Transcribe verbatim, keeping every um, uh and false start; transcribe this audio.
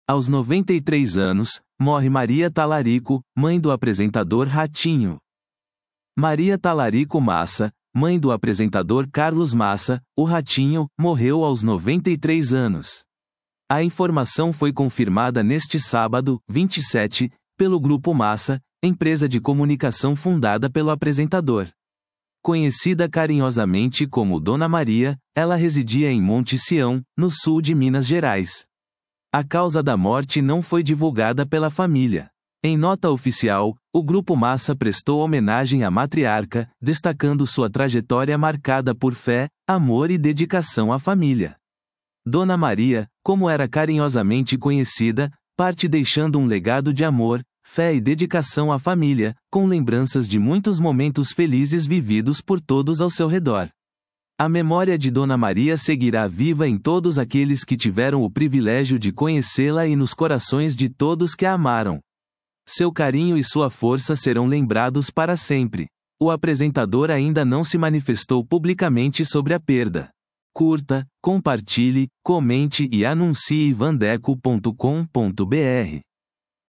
Aos noventa e três anos, morre Maria Talarico, mãe do apresentador Ratinho. Maria Talarico Massa, mãe do apresentador Carlos Massa, o Ratinho, morreu aos noventa e três anos. A informação foi confirmada neste sábado, vinte e sete, pelo Grupo Massa, empresa de comunicação fundada pelo apresentador. Conhecida carinhosamente como Dona Maria, ela residia em Monte Sião, no sul de Minas Gerais. A causa da morte não foi divulgada pela família. Em nota oficial, o Grupo Massa prestou homenagem à matriarca, destacando sua trajetória marcada por fé, amor e dedicação à família. Dona Maria, como era carinhosamente conhecida, parte deixando um legado de amor, fé e dedicação à família, com lembranças de muitos momentos felizes vividos por todos ao seu redor. A memória de Dona Maria seguirá viva em todos aqueles que tiveram o privilégio de conhecê-la e nos corações de todos que a amaram. Seu carinho e sua força serão lembrados para sempre. O apresentador ainda não se manifestou publicamente sobre a perda. Curta, compartilhe, comente e anuncie vandeco ponto com ponto br.